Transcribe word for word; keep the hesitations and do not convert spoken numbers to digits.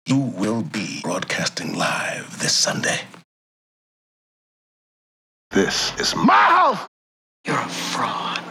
You will be broadcasting live this Sunday. This is my house! You're a fraud.